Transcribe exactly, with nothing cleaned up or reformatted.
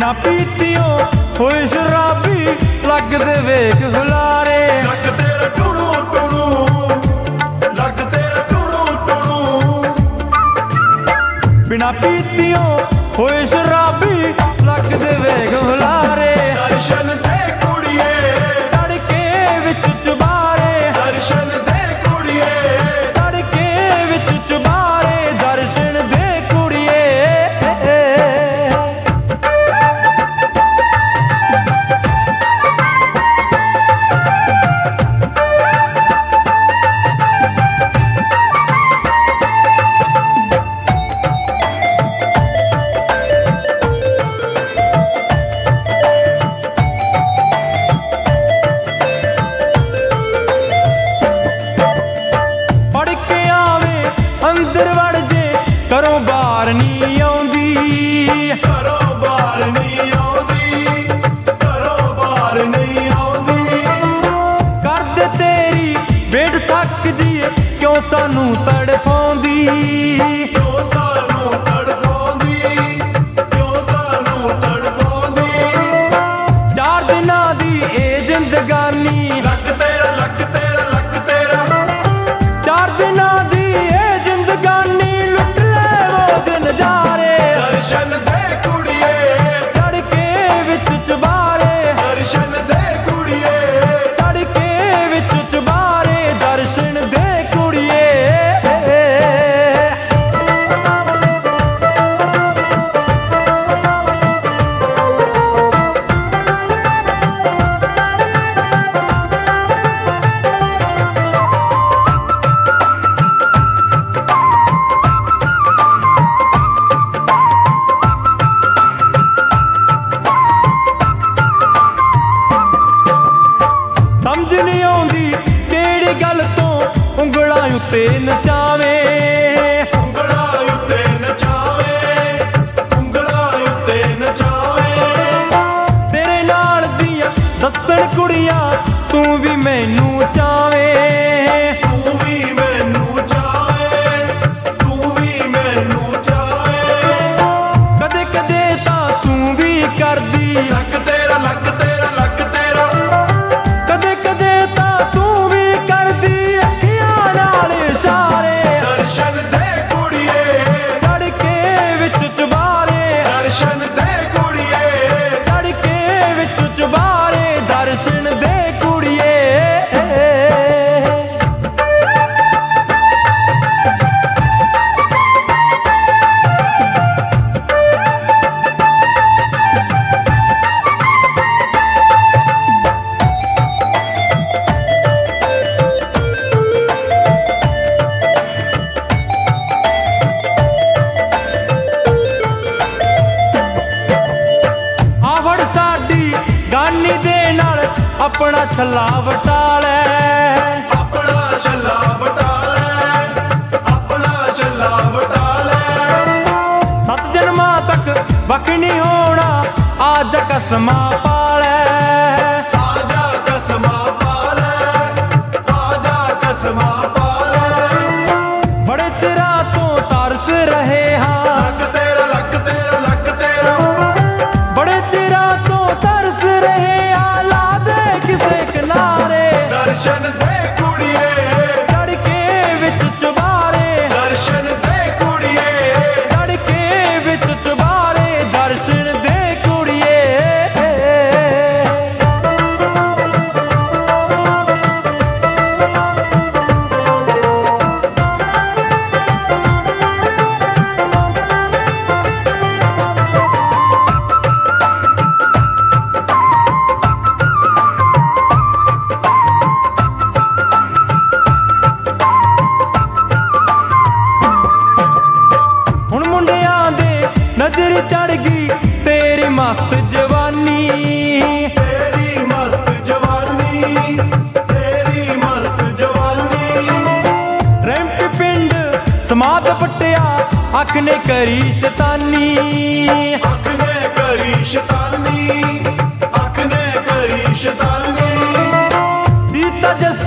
बिना पीतियों होए शराबी लगदे वेख हुलारे। लगदे टुणू टुणू लगदे टुणू टुणू बिना पीतियों होए शराबी लगदे वेख हुलारे। दर्शन दे कुड़िए चढ़ के विच चुबारे दर्शन दे कुड़िए चढ़ के विच चुबारे दर्शन दे कुड़िए। अंदर वड़ जे घरों बाहर नहीं आउंदी घरों बाहर नहीं आउंदी घरों बाहर नहीं आउंदी। कर दे तेरी वेट थक जीए क्यों सानू तड़पाउंदी क्यों सानू तड़पाउंदी क्यों सानू तड़पाउंदी। चार दिनां दी ए जिंदगानी लक तेरा लक तेरा लक तेरा चार दिनां दी गानी लुट ले वो नजारे। दर्शन दे कुड़िए चढ़ के विच चुबारे दर्शन दे कुड़िए चढ़ के विच चुबारे दर्शन दे कुड़िए। समझ नहीं आउंदी केड़ी गल तो उंगलां उत्ते नचावे उंगलां उत्ते नचावे उंगलां उत्ते नचावे। तेरे नाल दियां दस्सण कुड़ियां तू भी मैनू चावे तू भी मैनू चावे तू भी मैनू चावे। कदे कदे तां तू भी करदी लक तेरा लक तेरा लक तेरा कदे कदे तां तू भी करदी अखियां नाल इशारे। दर्शन दे कुड़िए चढ़ के विच चुबारे दर्शन दे कुड़िए चढ़ के विच चुबारे दर्शन दे कुड़िए। आवड़ साडी गानी दे नाल अपना छल्ला वटा ले अपना छल्ला वटा ले अपना छल्ला वटा ले। सत जन्मां तक वख नहीं होना आज कसमां पा ले आजा कसमां पा ले आजा कसमां पा ले। बड़े चिरा तो तरस रहे हाँ लक तेरा लक तेरा लक तेरा बड़े चिरा तो तरस रहे हाँ ला दे किसे किनारे। दर्शन दे कुड़िए चढ़ के विच चुबारे दर्शन दे कुड़िए चढ़ के विच चुबारे दर्शन दे कुड़िए। हुण मुंडियां दे नजर चढ़ गई तेरी मस्त जवानी तेरी मस्त जवानी तेरी मस्त जवानी। रैंप पिंड समाद पट्टिया अख ने करी शैतानी अख ने करी शैतानी अख ने करी शैतानी। सीता जस